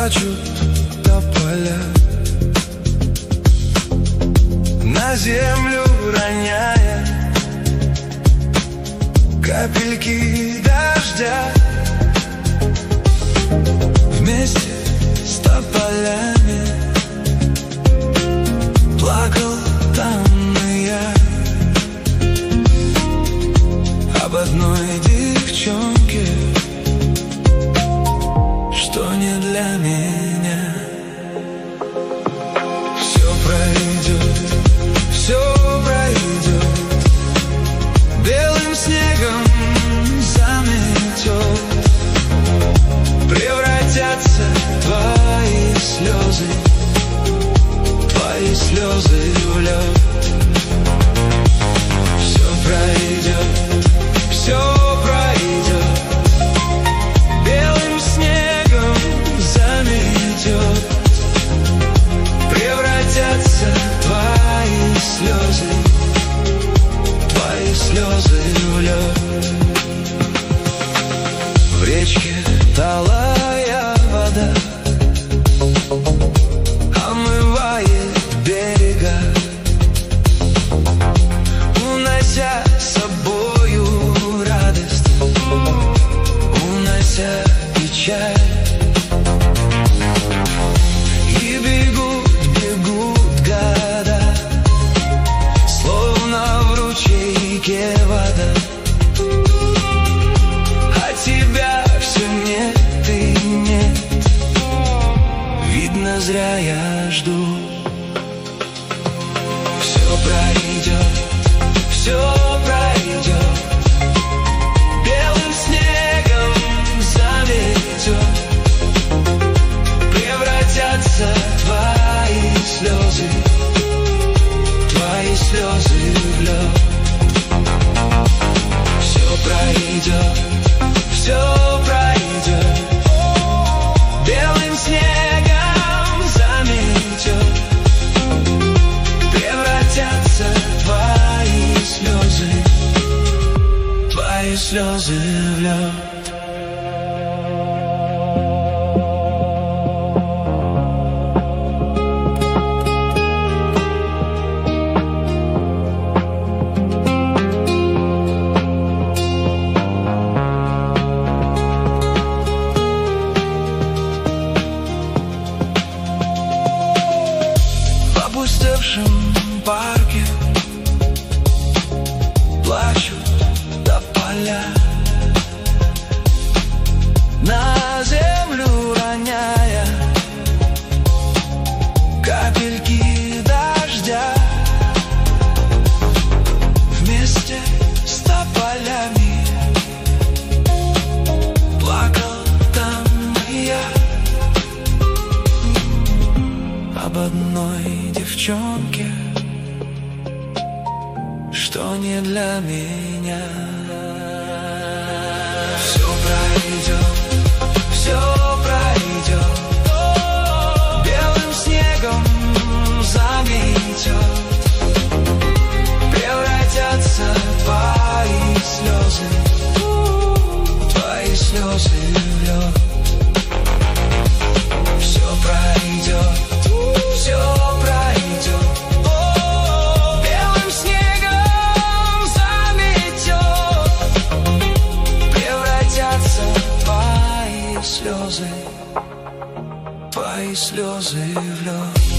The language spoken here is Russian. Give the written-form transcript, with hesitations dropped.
плачут тополя, на землю роняя капельки дождя. Вместе с тополями плакал там и я об одной девчонке, что не для меня. Все пройдет, все пройдет, белым снегом заметет, превратятся твои слезы в лед. Все пройдет, все пройдет, белым снегом заметет, превратятся твои слезы в лед. В речке талая вода омывает берега, унося с собою радость, унося печаль. И бегут года, словно в ручейке вода, а тебя все нет и нет. Видно, зря я жду. Все пройдет, все пройдет, белым снегом заметет, превратятся твои слезы в лед. Все пройдет, все пройдет, белым снегом заметет, превратятся твои слезы в лед. В опустевшем парке плачут тополя, на землю роняя капельки дождя. Вместе с тополями плакал там и я об одной девчонке, что не для меня. Все пройдет, все пройдет, белым снегом заметет, превратятся твои слезы в лед. Все пройдет, все пройдет, белым снегом заметет, превратятся твои слезы в лед.